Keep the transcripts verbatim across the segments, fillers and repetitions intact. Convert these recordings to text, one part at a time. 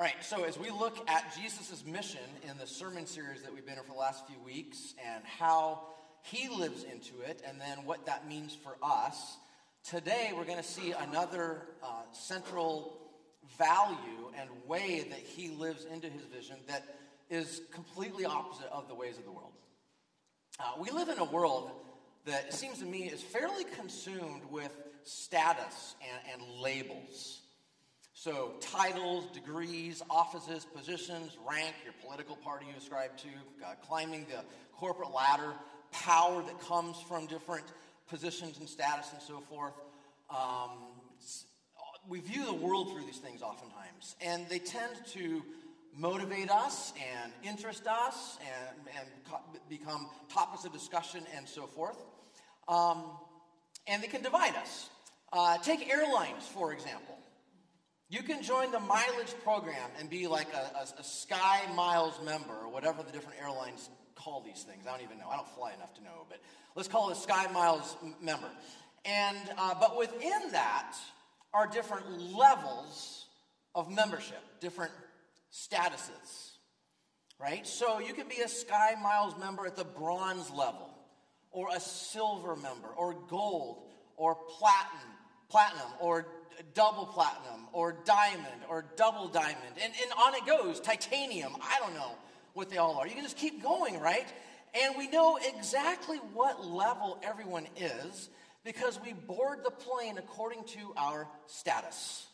All right, so as we look at Jesus' mission in the sermon series that we've been in for the last few weeks and how he lives into it and then what that means for us, today we're going to see another uh, central value and way that he lives into his vision that is completely opposite of the ways of the world. Uh, we live in a world that, it seems to me, is fairly consumed with status and, and labels. So titles, degrees, offices, positions, rank, your political party you ascribe to, uh, climbing the corporate ladder, power that comes from different positions and status and so forth. Um, we view the world through these things oftentimes, and they tend to motivate us and interest us and, and co- become topics of discussion and so forth. Um, and they can divide us. Uh, take airlines, for example. You can join the mileage program and be like a, a, a Sky Miles member, or whatever the different airlines call these things. I don't even know. I don't fly enough to know, but let's call it a Sky Miles m- member. And uh, but within that are different levels of membership, different statuses, right? So you can be a Sky Miles member at the bronze level, or a silver member, or gold, or platinum, platinum, or double platinum, or diamond, or double diamond, and, and on it goes, titanium. I don't know what they all are. You can just keep going, right? And we know exactly what level everyone is because we board the plane according to our status.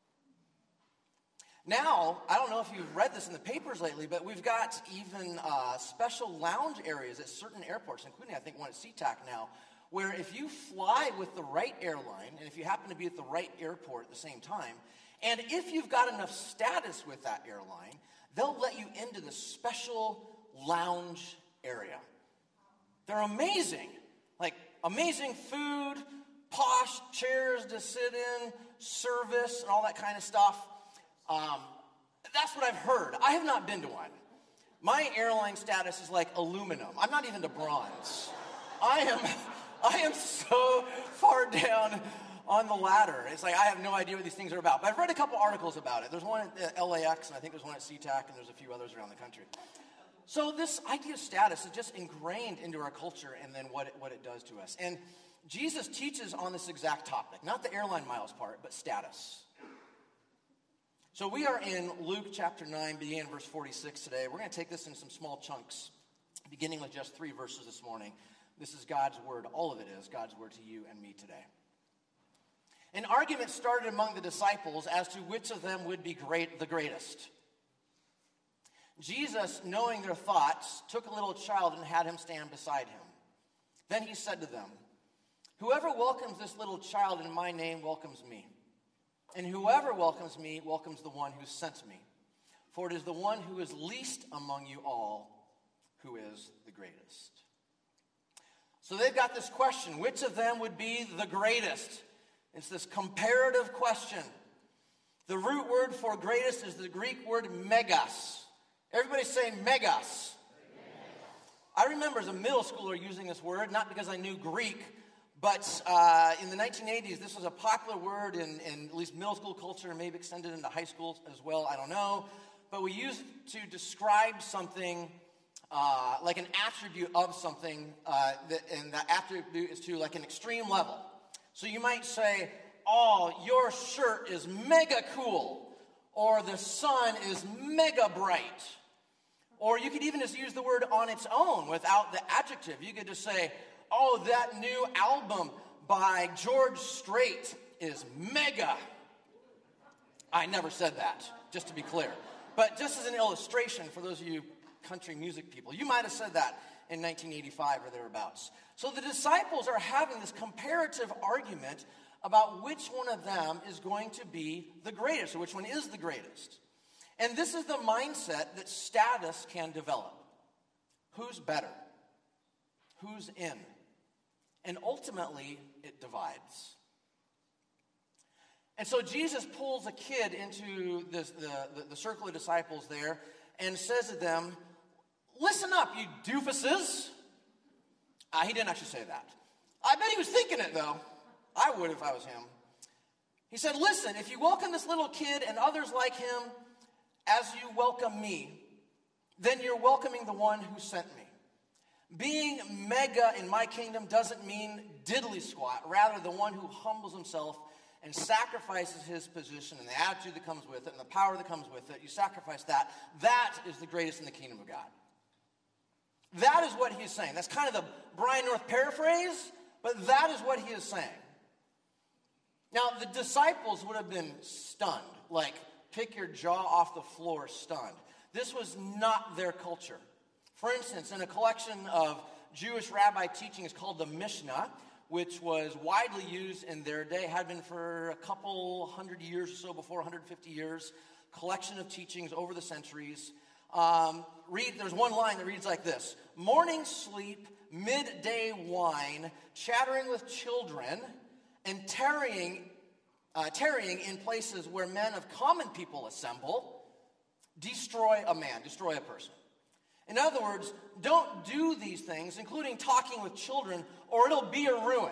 Now, I don't know if you've read this in the papers lately, but we've got even uh, special lounge areas at certain airports, including I think one at SeaTac now, where if you fly with the right airline, and if you happen to be at the right airport at the same time, and if you've got enough status with that airline, they'll let you into the special lounge area. They're amazing. Like, amazing food, posh chairs to sit in, service, and all that kind of stuff. Um, that's what I've heard. I have not been to one. My airline status is like aluminum. I'm not even to bronze. I am... I am so far down on the ladder. It's like I have no idea what these things are about. But I've read a couple articles about it. There's one at L A X, and I think there's one at SeaTac, and there's a few others around the country. So this idea of status is just ingrained into our culture and then what it, what it does to us. And Jesus teaches on this exact topic, not the airline miles part, but status. So we are in Luke chapter nine, beginning in verse forty-six today. We're going to take this in some small chunks, beginning with just three verses this morning. This is God's word. All of it is God's word to you and me today. An argument started among the disciples as to which of them would be great, the greatest. Jesus, knowing their thoughts, took a little child and had him stand beside him. Then he said to them, "Whoever welcomes this little child in my name welcomes me. And whoever welcomes me welcomes the one who sent me. For it is the one who is least among you all who is the greatest." So they've got this question, which of them would be the greatest? It's this comparative question. The root word for greatest is the Greek word megas. Everybody say megas. I remember as a middle schooler using this word, not because I knew Greek, but uh, in the nineteen eighties, this was a popular word in, in at least middle school culture, and maybe extended into high school as well, I don't know. But we used it to describe something Uh, like an attribute of something, uh, that, and that attribute is to like an extreme level. So you might say, "Oh, your shirt is mega cool," or "the sun is mega bright." Or you could even just use the word on its own without the adjective. You could just say, "Oh, that new album by George Strait is mega." I never said that, just to be clear. But just as an illustration for those of you country music people, you might have said that in nineteen eighty-five or thereabouts. So the disciples are having this comparative argument about which one of them is going to be the greatest, or which one is the greatest. And this is the mindset that status can develop. Who's better? Who's in? And ultimately, it divides. And so Jesus pulls a kid into this, the, the, the circle of disciples there and says to them, "Listen up, you doofuses." Uh, he didn't actually say that. I bet he was thinking it, though. I would if I was him. He said, "Listen, if you welcome this little kid and others like him as you welcome me, then you're welcoming the one who sent me. Being mega in my kingdom doesn't mean diddly squat. Rather, the one who humbles himself and sacrifices his position and the attitude that comes with it and the power that comes with it, you sacrifice that. That is the greatest in the kingdom of God. That is what he's saying. That's kind of the Brian North paraphrase, but that is what he is saying. Now, the disciples would have been stunned, like pick your jaw off the floor stunned. This was not their culture. For instance, in a collection of Jewish rabbi teachings called the Mishnah, which was widely used in their day, had been for a couple hundred years or so before, one hundred fifty years, collection of teachings over the centuries. Um, read, there's one line that reads like this: morning sleep, midday wine, chattering with children, and tarrying, uh, tarrying in places where men of common people assemble, destroy a man, destroy a person. In other words, don't do these things, including talking with children, or it'll be a ruin.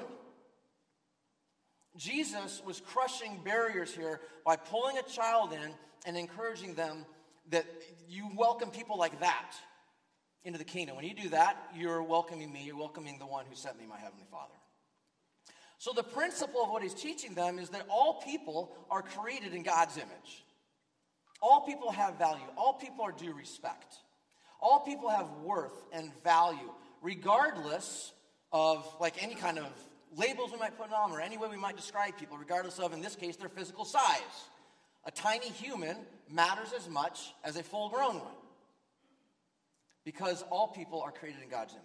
Jesus was crushing barriers here by pulling a child in and encouraging them that you welcome people like that into the kingdom. When you do that, you're welcoming me, you're welcoming the one who sent me, my heavenly Father. So the principle of what he's teaching them is that all people are created in God's image. All people have value. All people are due respect. All people have worth and value, regardless of like any kind of labels we might put on or any way we might describe people, regardless of, in this case, their physical size. A tiny human matters as much as a full-grown one, because all people are created in God's image.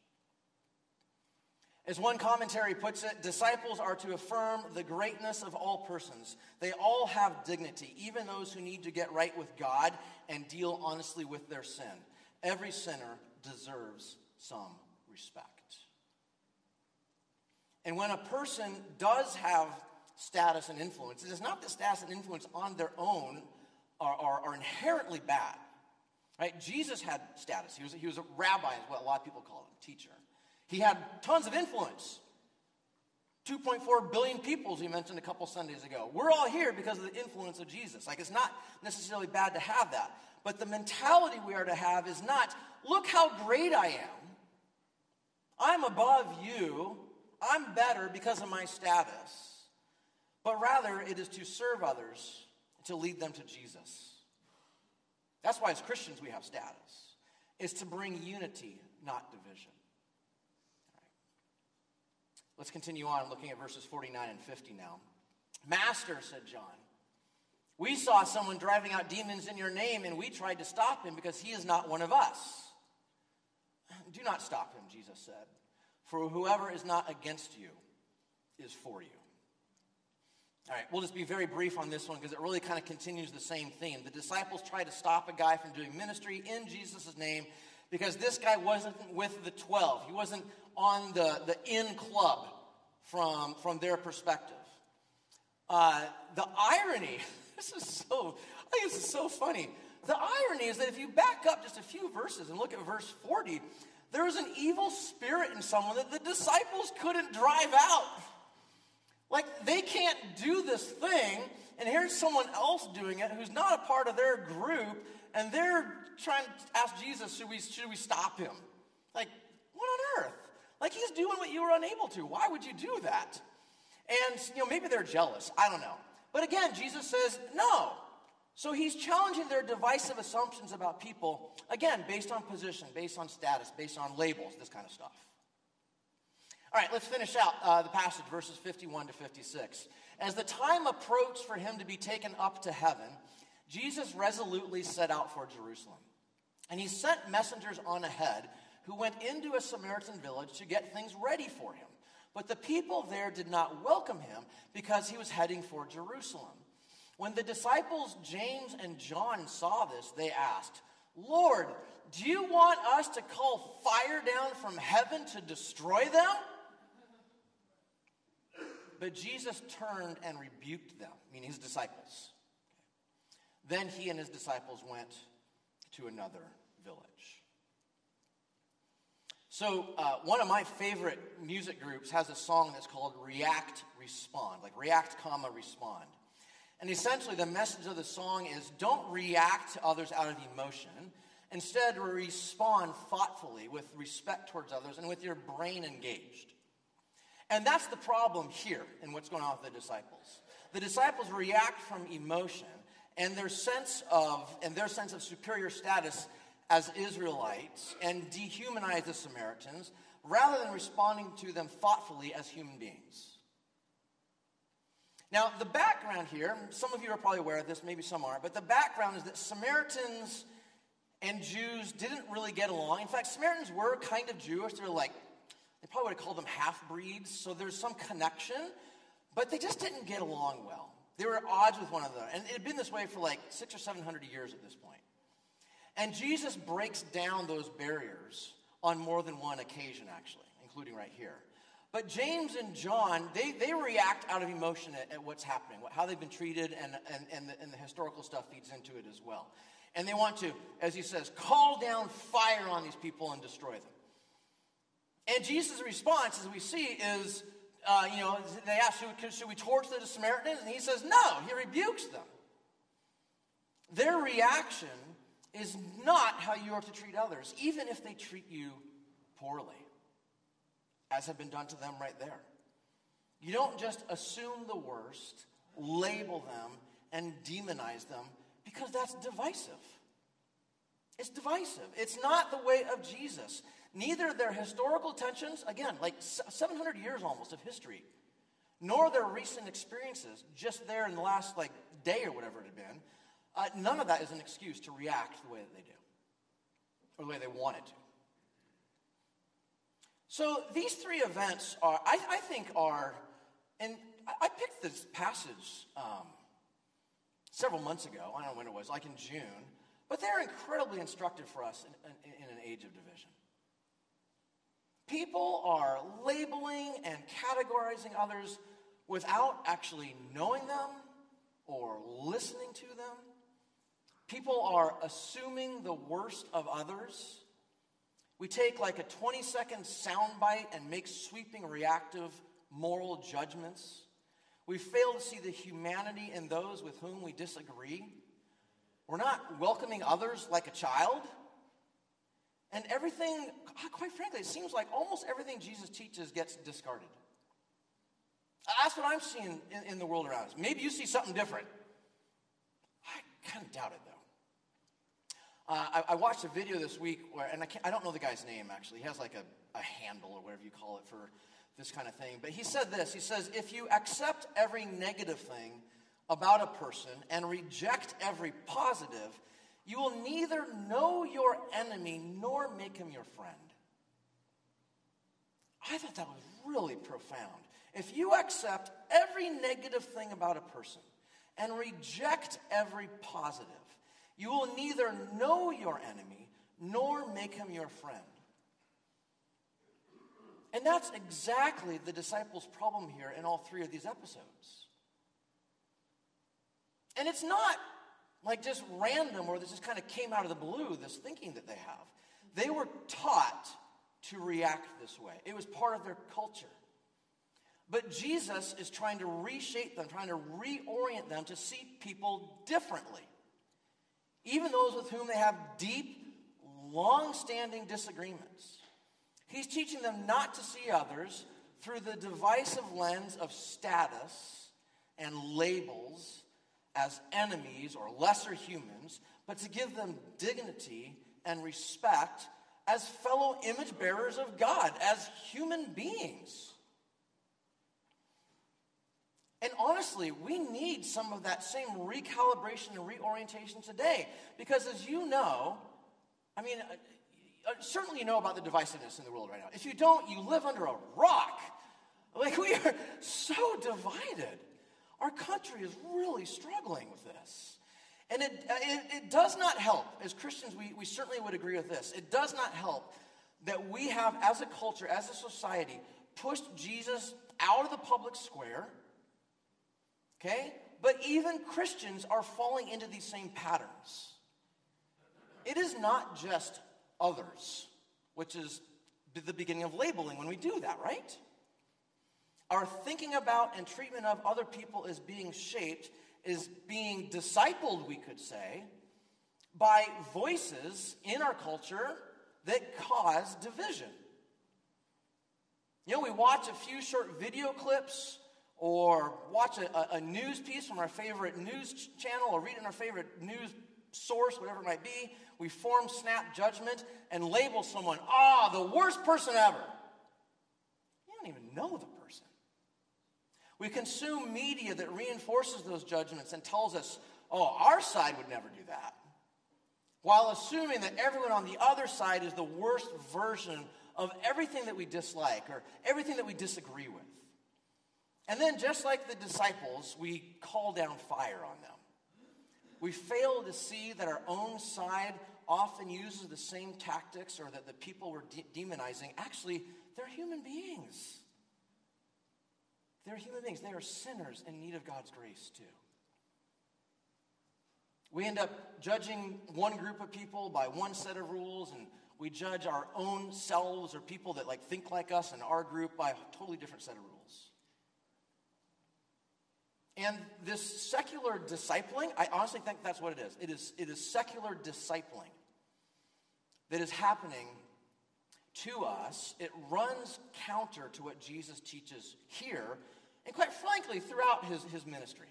As one commentary puts it, disciples are to affirm the greatness of all persons. They all have dignity, even those who need to get right with God and deal honestly with their sin. Every sinner deserves some respect. And when a person does have status and influence, it is not that status and influence on their own are, are, are inherently bad. Right? Jesus had status. He was, he was a rabbi, is what a lot of people call him, teacher. He had tons of influence. two point four billion people, as we mentioned a couple Sundays ago. We're all here because of the influence of Jesus. Like, it's not necessarily bad to have that. But the mentality we are to have is not, look how great I am. I'm above you. I'm better because of my status. But rather, it is to serve others, to lead them to Jesus. That's why as Christians we have status. It's to bring unity, not division. All right. Let's continue on looking at verses forty-nine and fifty now. Master, said John, we saw someone driving out demons in your name, and we tried to stop him because he is not one of us. Do not stop him, Jesus said, for whoever is not against you is for you. All right, we'll just be very brief on this one because it really kind of continues the same theme. The disciples tried to stop a guy from doing ministry in Jesus' name because this guy wasn't with the twelve. He wasn't on the, the in club from, from their perspective. Uh, the irony, this is so, I think this is so funny. The irony is that if you back up just a few verses and look at verse forty, there was an evil spirit in someone that the disciples couldn't drive out. Like, they can't do this thing, and here's someone else doing it who's not a part of their group, and they're trying to ask Jesus, should we, should we stop him? Like, what on earth? Like, he's doing what you were unable to. Why would you do that? And, you know, maybe they're jealous. I don't know. But again, Jesus says, no. So he's challenging their divisive assumptions about people, again, based on position, based on status, based on labels, this kind of stuff. All right, let's finish out uh, the passage, verses fifty-one to fifty-six. As the time approached for him to be taken up to heaven, Jesus resolutely set out for Jerusalem. And he sent messengers on ahead who went into a Samaritan village to get things ready for him. But the people there did not welcome him because he was heading for Jerusalem. When the disciples James and John saw this, they asked, Lord, do you want us to call fire down from heaven to destroy them? But Jesus turned and rebuked them, meaning his disciples. Then he and his disciples went to another village. So uh, one of my favorite music groups has a song that's called React, Respond, like react, comma, respond. And essentially the message of the song is don't react to others out of emotion. Instead, respond thoughtfully with respect towards others and with your brain engaged. And that's the problem here in what's going on with the disciples. The disciples react from emotion and their sense of and their sense of superior status as Israelites and dehumanize the Samaritans rather than responding to them thoughtfully as human beings. Now, the background here, some of you are probably aware of this, maybe some aren't, but the background is that Samaritans and Jews didn't really get along. In fact, Samaritans were kind of Jewish. They're like, they probably would have called them half-breeds, so there's some connection, but they just didn't get along well. They were at odds with one another, and it had been this way for like six or seven hundred years at this point. And Jesus breaks down those barriers on more than one occasion, actually, including right here. But James and John, they, they react out of emotion at, at what's happening, what, how they've been treated, and, and, and, the, and the historical stuff feeds into it as well. And they want to, as he says, call down fire on these people and destroy them. And Jesus' response, as we see, is, uh, you know, they ask, should we, should we torch the Samaritans? And he says, no, he rebukes them. Their reaction is not how you are to treat others, even if they treat you poorly, as have been done to them right there. You don't just assume the worst, label them, and demonize them, because that's divisive. It's divisive. It's not the way of Jesus. Neither their historical tensions, again, like seven hundred years almost of history, nor their recent experiences, just there in the last like day or whatever it had been, uh, none of that is an excuse to react the way that they do, or the way they wanted to. So these three events are, I, I think are, and I, I picked this passage um, several months ago, I don't know when it was, like in June, but they're incredibly instructive for us in, in, in an age of division. People are labeling and categorizing others without actually knowing them or listening to them. People are assuming the worst of others. We take like a twenty-second soundbite and make sweeping reactive moral judgments. We fail to see the humanity in those with whom we disagree. We're not welcoming others like a child. And everything, quite frankly, it seems like almost everything Jesus teaches gets discarded. That's what I'm seeing in, in the world around us. Maybe you see something different. I kind of doubt it, though. Uh, I, I watched a video this week, where, and I, can't, I don't know the guy's name, actually. He has like a, a handle or whatever you call it for this kind of thing. But he said this. He says, if you accept every negative thing about a person and reject every positive, you will neither know your enemy nor make him your friend. I thought that was really profound. If you accept every negative thing about a person and reject every positive, you will neither know your enemy nor make him your friend. And that's exactly the disciples' problem here in all three of these episodes. And it's not like just random or this just kind of came out of the blue, this thinking that they have. They were taught to react this way. It was part of their culture. But Jesus is trying to reshape them, trying to reorient them to see people differently. Even those with whom they have deep, long-standing disagreements. He's teaching them not to see others through the divisive lens of status and labels as enemies or lesser humans, but to give them dignity and respect as fellow image bearers of God, as human beings. And honestly, we need some of that same recalibration and reorientation today. Because as you know, I mean, uh, certainly you know about the divisiveness in the world right now. If you don't, you live under a rock. Like, we are so divided. Our country is really struggling with this. And it, it, it does not help, as Christians, we, we certainly would agree with this. It does not help that we have, as a culture, as a society, pushed Jesus out of the public square. Okay? But even Christians are falling into these same patterns. It is not just others, which is the beginning of labeling when we do that, right? Our thinking about and treatment of other people is being shaped is being discipled, we could say, by voices in our culture that cause division. You know, we watch a few short video clips or watch a, a, a news piece from our favorite news ch- channel or read in our favorite news source, whatever it might be. We form snap judgment and label someone, ah, the worst person ever. You don't even know the person. We consume media that reinforces those judgments and tells us, oh, our side would never do that, while assuming that everyone on the other side is the worst version of everything that we dislike or everything that we disagree with. And then, just like the disciples, we call down fire on them. We fail to see that our own side often uses the same tactics, or that the people we're de- demonizing, actually, they're human beings. They're human beings. They are sinners in need of God's grace, too. We end up judging one group of people by one set of rules, and we judge our own selves or people that like think like us in our group by a totally different set of rules. And this secular discipling, I honestly think that's what it is. It is, it is secular discipling that is happening to us. It runs counter to what Jesus teaches here, and quite frankly, throughout his, his ministry.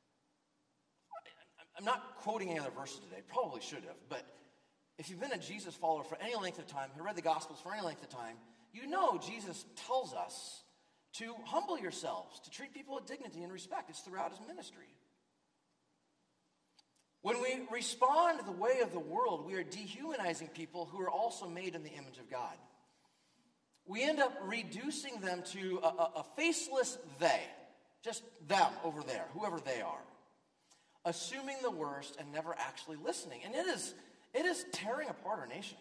I'm not quoting any other verses today, probably should have, but if you've been a Jesus follower for any length of time, who read the Gospels for any length of time, you know Jesus tells us to humble yourselves, to treat people with dignity and respect. It's throughout his ministry. When we respond the way of the world, we are dehumanizing people who are also made in the image of God. We end up reducing them to a, a, a faceless they, just them over there, whoever they are, assuming the worst and never actually listening. And it is, it is tearing apart our nation.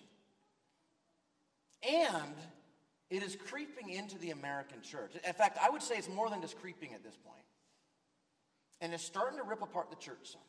And it is creeping into the American church. In fact, I would say it's more than just creeping at this point. And it's starting to rip apart the church some.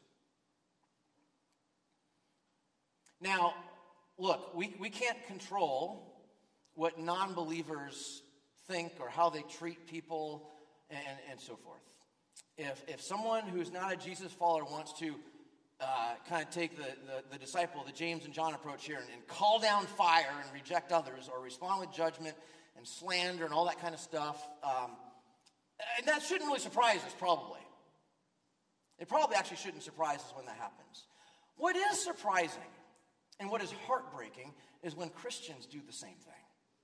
Now, look, we, we can't control what non-believers think or how they treat people and, and so forth. If, if someone who's not a Jesus follower wants to uh, kind of take the, the, the disciple, the James and John approach here and, and call down fire and reject others or respond with judgment and slander and all that kind of stuff, um, and that shouldn't really surprise us, probably. It probably actually shouldn't surprise us when that happens. What is surprising and what is heartbreaking is when Christians do the same thing.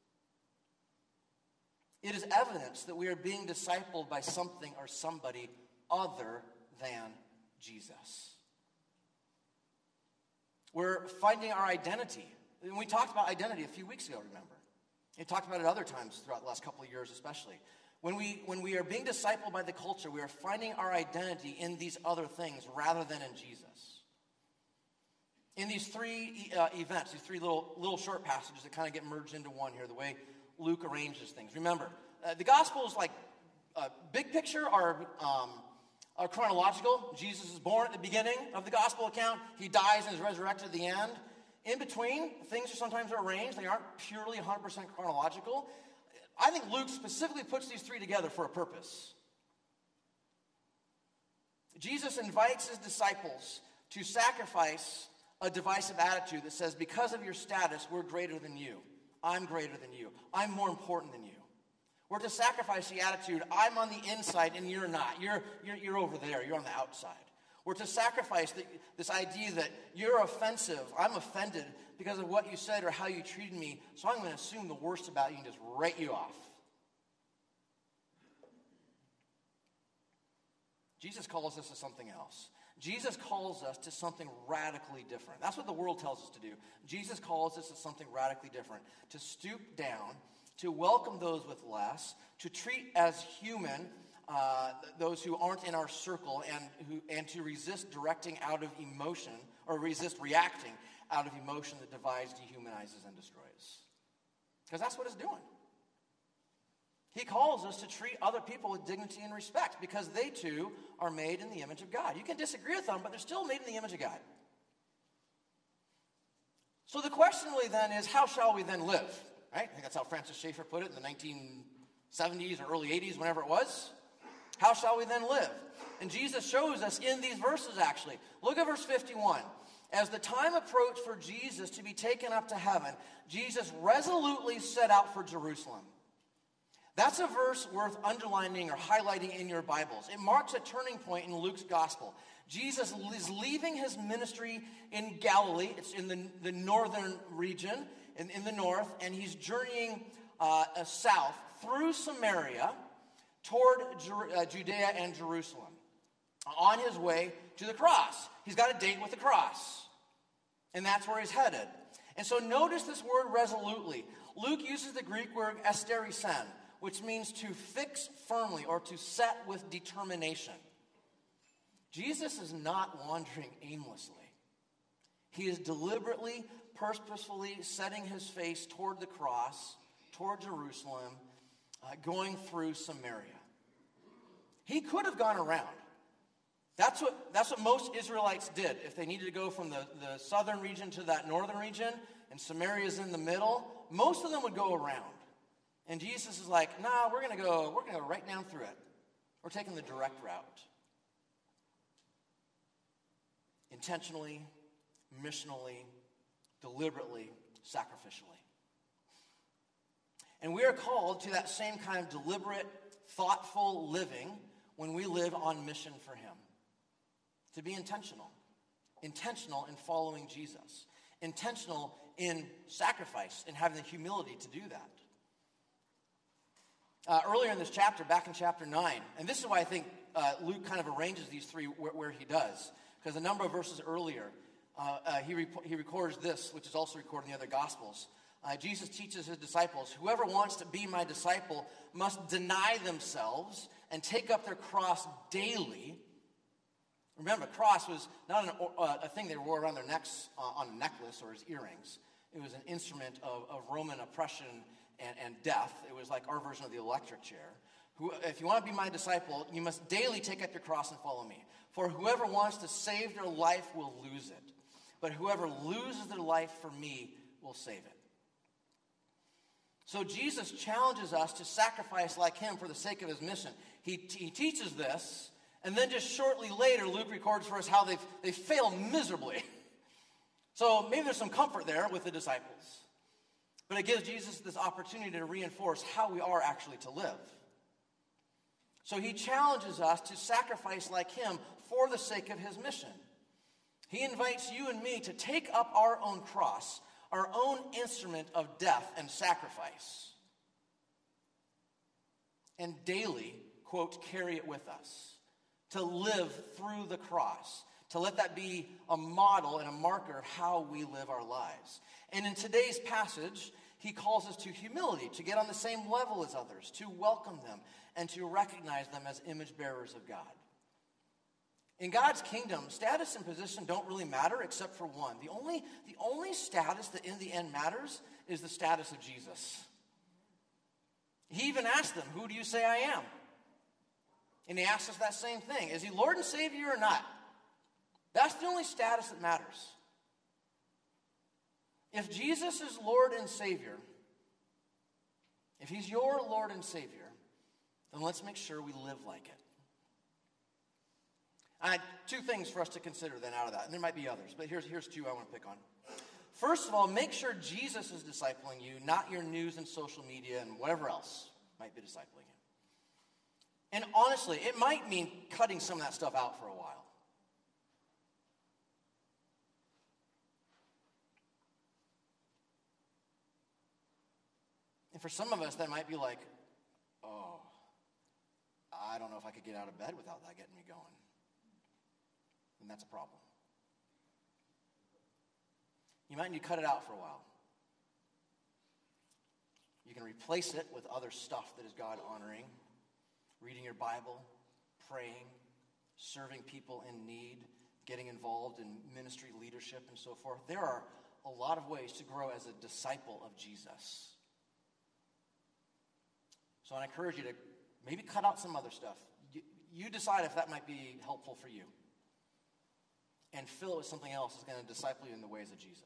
It is evidence that we are being discipled by something or somebody other than Jesus. We're finding our identity. And we talked about identity a few weeks ago, remember? We talked about it other times throughout the last couple of years especially. When we, when we are being discipled by the culture, we are finding our identity in these other things rather than in Jesus. In these three uh, events, these three little, little short passages that kind of get merged into one here, the way Luke arranges things. Remember, uh, the Gospels, like, uh, big picture, are, um, are chronological. Jesus is born at the beginning of the Gospel account. He dies and is resurrected at the end. In between, things are sometimes arranged. They aren't purely one hundred percent chronological. I think Luke specifically puts these three together for a purpose. Jesus invites his disciples to sacrifice a divisive attitude that says, because of your status, we're greater than you. I'm greater than you. I'm more important than you. We're to sacrifice the attitude, I'm on the inside and you're not. You're, you're, you're over there. You're on the outside. We're to sacrifice the, this idea that you're offensive. I'm offended because of what you said or how you treated me, so I'm going to assume the worst about you and just write you off. Jesus calls us to something else. Jesus calls us to something radically different. That's what the world tells us to do. Jesus calls us to something radically different. To stoop down, to welcome those with less, to treat as human uh, those who aren't in our circle, and who and to resist directing out of emotion, or resist reacting out of emotion that divides, dehumanizes, and destroys. Because that's what it's doing. He calls us to treat other people with dignity and respect because they too are made in the image of God. You can disagree with them, but they're still made in the image of God. So the question really then is, how shall we then live? Right? I think that's how Francis Schaeffer put it in the nineteen seventies or early eighties, whenever it was. how shall we then live? And Jesus shows us in these verses, actually. Look at verse fifty-one. As the time approached for Jesus to be taken up to heaven, Jesus resolutely set out for Jerusalem. That's a verse worth underlining or highlighting in your Bibles. It marks a turning point in Luke's gospel. Jesus is leaving his ministry in Galilee. It's in the, the northern region, in, in the north, and he's journeying uh, uh, south through Samaria toward Jer- uh, Judea and Jerusalem on his way to the cross. He's got a date with the cross, and that's where he's headed. And so notice this word resolutely. Luke uses the Greek word esterisen, which means to fix firmly or to set with determination. Jesus is not wandering aimlessly. He is deliberately, purposefully setting his face toward the cross, toward Jerusalem, uh, going through Samaria. He could have gone around. That's what, that's what most Israelites did. If they needed to go from the, the southern region to that northern region, and Samaria's in the middle, most of them would go around. And Jesus is like, nah, we're going to go, we're going to go right down through it. We're taking the direct route. Intentionally, missionally, deliberately, sacrificially. And we are called to that same kind of deliberate, thoughtful living when we live on mission for him. To be intentional. Intentional in following Jesus. Intentional in sacrifice and having the humility to do that. Uh, earlier in this chapter, back in chapter nine, and this is why I think uh, Luke kind of arranges these three where, where he does. Because a number of verses earlier, uh, uh, he, rep- he records this, which is also recorded in the other Gospels. Uh, Jesus teaches his disciples, whoever wants to be my disciple must deny themselves and take up their cross daily. Remember, cross was not an, uh, a thing they wore around their necks uh, on a necklace or as earrings. It was an instrument of, of Roman oppression and, and death. It was like our version of the electric chair. Who, if you want to be my disciple, you must daily take up your cross and follow me. For whoever wants to save their life will lose it. But whoever loses their life for me will save it. So Jesus challenges us to sacrifice like him for the sake of his mission. He, he teaches this, and then just shortly later, Luke records for us how they've, they fail miserably. So maybe there's some comfort there with the disciples. But it gives Jesus this opportunity to reinforce how we are actually to live. So he challenges us to sacrifice like him for the sake of his mission. He invites you and me to take up our own cross, our own instrument of death and sacrifice, and daily, quote, carry it with us, to live through the cross, to let that be a model and a marker of how we live our lives. And in today's passage, he calls us to humility, to get on the same level as others, to welcome them, and to recognize them as image bearers of God. In God's kingdom, status and position don't really matter except for one. The only, the only status that in the end matters is the status of Jesus. He even asked them, who do you say I am? And he asks us that same thing. Is he Lord and Savior or not? That's the only status that matters. If Jesus is Lord and Savior, if he's your Lord and Savior, then let's make sure we live like it. I had two things for us to consider then out of that, and there might be others, but here's, here's two I want to pick on. First of all, make sure Jesus is discipling you, not your news and social media and whatever else might be discipling you. And honestly, it might mean cutting some of that stuff out for a while. And for some of us, that might be like, oh, I don't know if I could get out of bed without that getting me going. And that's a problem. You might need to cut it out for a while. You can replace it with other stuff that is God-honoring. Reading your Bible, praying, serving people in need, getting involved in ministry leadership and so forth. There are a lot of ways to grow as a disciple of Jesus. So I encourage you to maybe cut out some other stuff. You, you decide if that might be helpful for you. And fill it with something else that's going to disciple you in the ways of Jesus.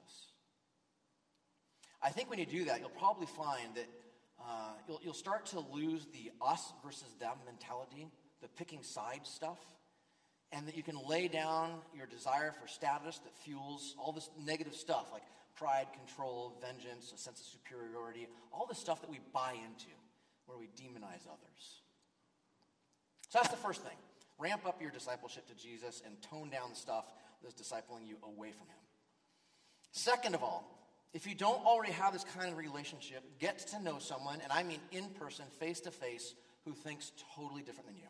I think when you do that, you'll probably find that uh, you'll, you'll start to lose the us versus them mentality the picking sides stuff, and that you can lay down your desire for status that fuels all this negative stuff like pride, control, vengeance, a sense of superiority, all the stuff that we buy into where we demonize others. So that's the first thing. Ramp up your discipleship to Jesus and tone down the stuff that's discipling you away from him. Second of all, if you don't already have this kind of relationship, get to know someone, and I mean in person, face to face, who thinks totally different than you.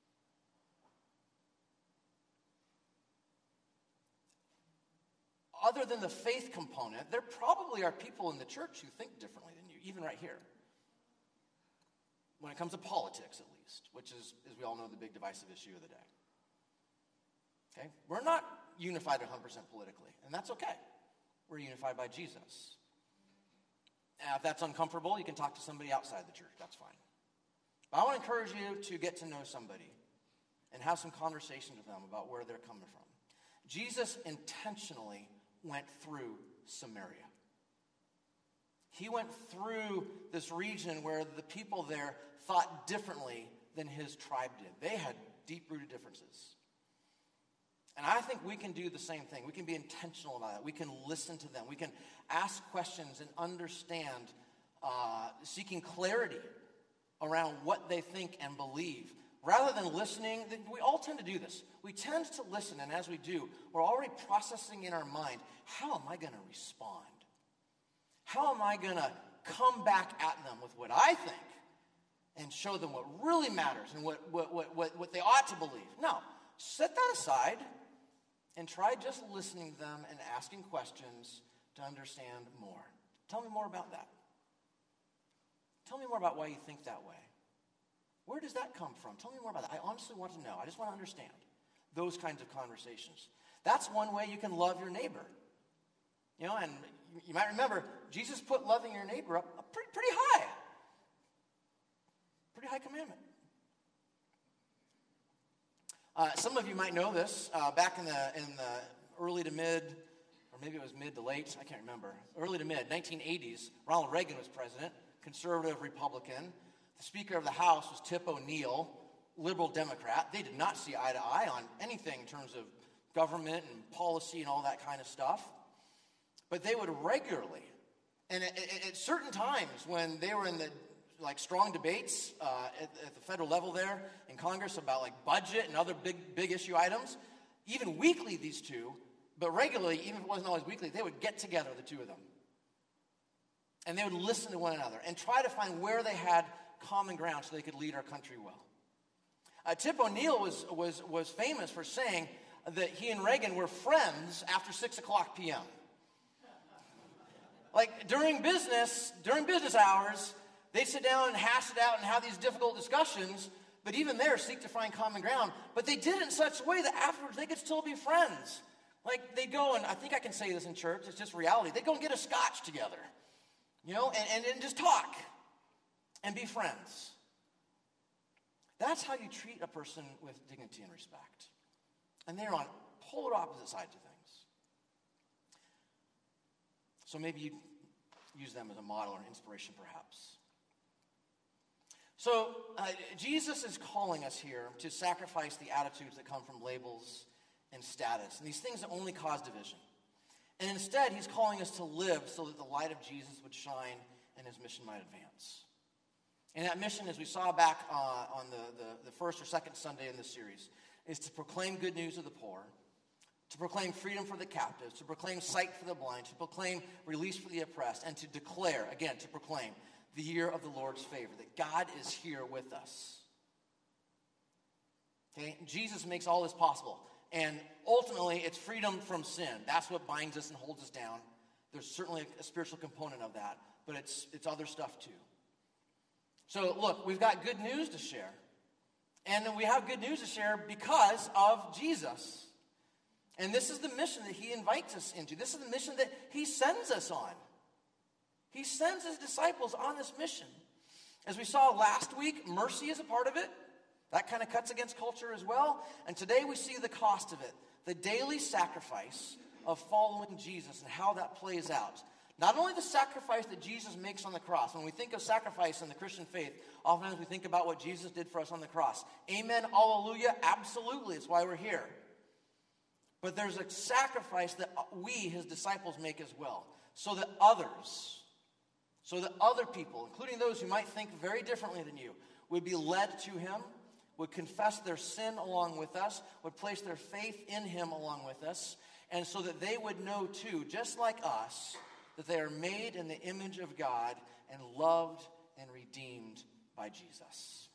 Other than the faith component, there probably are people in the church who think differently than you, even right here. When it comes to politics, at least, which is, as we all know, the big divisive issue of the day. Okay? We're not unified one hundred percent politically, and that's okay. We're unified by Jesus. Now, if that's uncomfortable, you can talk to somebody outside the church. That's fine. But I want to encourage you to get to know somebody and have some conversations with them about where they're coming from. Jesus intentionally went through Samaria. He went through this region where the people there thought differently than his tribe did. They had deep-rooted differences. And I think we can do the same thing. We can be intentional about it. We can listen to them. We can ask questions and understand, uh, seeking clarity around what they think and believe. Rather than listening, we all tend to do this. We tend to listen, and as we do, we're already processing in our mind, how am I going to respond? How am I going to come back at them with what I think and show them what really matters and what, what, what, what, what they ought to believe? No, set that aside and try just listening to them and asking questions to understand more. Tell me more about that. Tell me more about why you think that way. Where does that come from? Tell me more about that. I honestly want to know. I just want to understand those kinds of conversations. That's one way you can love your neighbor. You know, and you might remember, Jesus put loving your neighbor up, up pretty, pretty high. Pretty high commandment. Uh, some of you might know this. Uh, back in the in the early to mid, or maybe it was mid to late, I can't remember. Early to mid, nineteen eighties, Ronald Reagan was president, conservative Republican. The Speaker of the House was Tip O'Neill, liberal Democrat. They did not see eye to eye on anything in terms of government and policy and all that kind of stuff. But they would regularly, and at, at, at certain times when they were in the like strong debates uh, at, at the federal level there in Congress about like budget and other big big issue items, even weekly these two, but regularly, even if it wasn't always weekly, they would get together, the two of them. And they would listen to one another and try to find where they had common ground so they could lead our country well. Uh, Tip O'Neill was, was, was famous for saying that he and Reagan were friends after six o'clock p.m. Like during business, during business hours, they sit down and hash it out and have these difficult discussions, but even there seek to find common ground. But they did it in such a way that afterwards they could still be friends. Like they go, and I think I can say this in church, it's just reality. They go and get a scotch together, you know, and, and, and just talk and be friends. That's how you treat a person with dignity and respect. And they're on polar opposite sides of things. So maybe you use them as a model or inspiration, perhaps. So uh, Jesus is calling us here to sacrifice the attitudes that come from labels and status, and these things that only cause division. And instead, he's calling us to live so that the light of Jesus would shine and his mission might advance. And that mission, as we saw back uh, on the, the, the first or second Sunday in this series, is to proclaim good news to the poor, to proclaim freedom for the captives, to proclaim sight for the blind, to proclaim release for the oppressed, and to declare, again, to proclaim the year of the Lord's favor, that God is here with us. Okay? Jesus makes all this possible. And ultimately, it's freedom from sin. That's what binds us and holds us down. There's certainly a spiritual component of that, but it's it's other stuff too. So look, we've got good news to share. And we have good news to share because of Jesus. And this is the mission that he invites us into. This is the mission that he sends us on. He sends his disciples on this mission. As we saw last week, mercy is a part of it. That kind of cuts against culture as well. And today we see the cost of it. The daily sacrifice of following Jesus and how that plays out. Not only the sacrifice that Jesus makes on the cross. When we think of sacrifice in the Christian faith, oftentimes we think about what Jesus did for us on the cross. Amen, hallelujah, absolutely. It's why we're here. But there's a sacrifice that we, his disciples, make as well. So that others, so that other people, including those who might think very differently than you, would be led to him, would confess their sin along with us, would place their faith in him along with us, and so that they would know too, just like us, that they are made in the image of God and loved and redeemed by Jesus.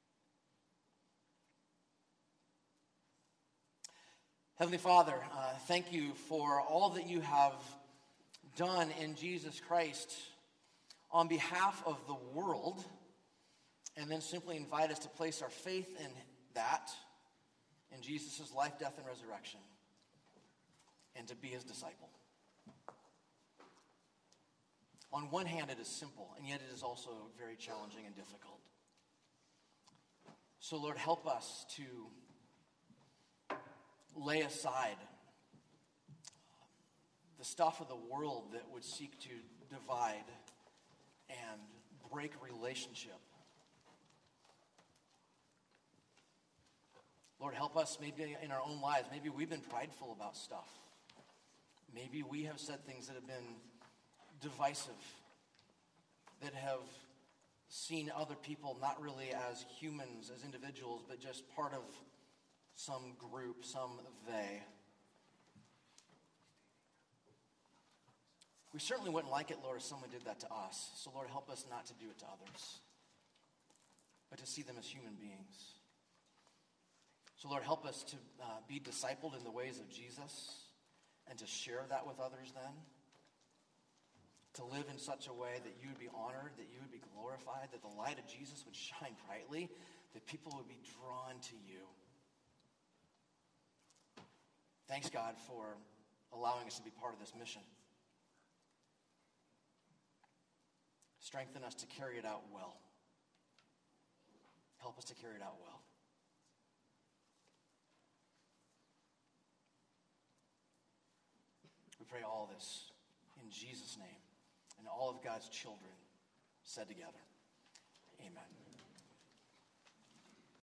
Heavenly Father, uh, thank you for all that you have done in Jesus Christ on behalf of the world, and then simply invite us to place our faith in that, in Jesus' life, death, and resurrection, and to be his disciple. On one hand, it is simple, and yet it is also very challenging and difficult. So, Lord, help us to lay aside the stuff of the world that would seek to divide and break relationship. Lord, help us maybe in our own lives. Maybe we've been prideful about stuff. Maybe we have said things that have been divisive, that have seen other people not really as humans, as individuals, but just part of some group, some they. We certainly wouldn't like it, Lord, if someone did that to us. So, Lord, help us not to do it to others, but to see them as human beings. So, Lord, help us to uh, be discipled in the ways of Jesus and to share that with others then. To live in such a way that you would be honored, that you would be glorified, that the light of Jesus would shine brightly, that people would be drawn to you. Thanks, God, for allowing us to be part of this mission. Strengthen us to carry it out well. Help us to carry it out well. We pray all this in Jesus' name, and all of God's children said together, amen.